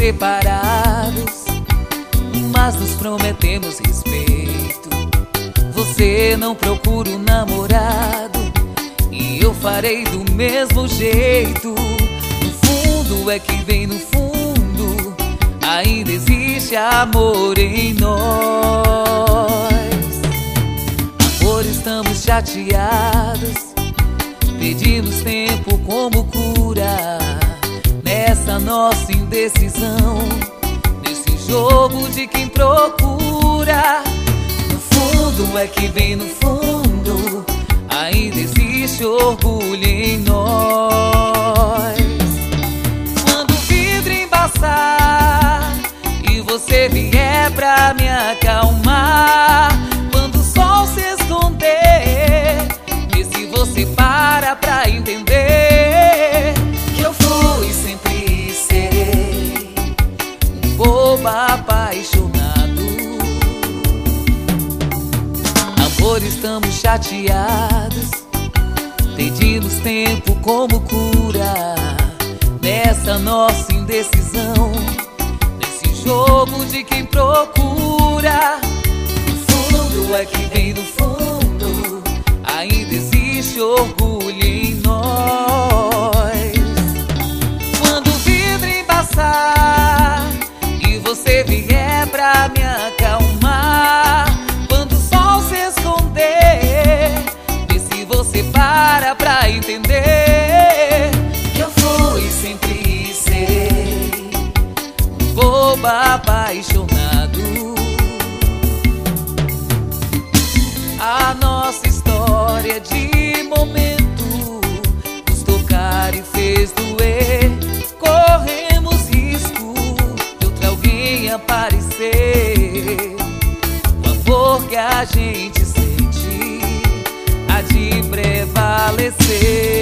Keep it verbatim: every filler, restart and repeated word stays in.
separados, mas nos prometemos respeito. Você não procura um namorado e eu farei do mesmo jeito. No fundo é que vem no fundo, ainda existe amor em nós. Amor, estamos chateados, pedimos tempo como cura nessa nossa indecisão, nesse jogo de quem procura. No fundo é que vem no fundo, ainda existe orgulho em nós. Quando o vidro embaçar e você vier pra me acalmar, quando o sol se esconder, vê se você para pra entender que eu fui, sempre serei um bobo apaixonado. Amor, estamos chateados, pedimos tempo como cura nessa nossa indecisão, nesse jogo de quem procura. No fundo é que vem no fundo, ainda existe orgulho em nós. Quando o vidro embaçar e você vier pra me acalmar, quando o sol se esconder, vê se você para pra entender que eu fui, sempre serei um bobo apaixonado. A nossa história de momento nos tocar e fez doer. Corremos risco de outra alguém aparecer. O amor que a gente sente há de prevalecer.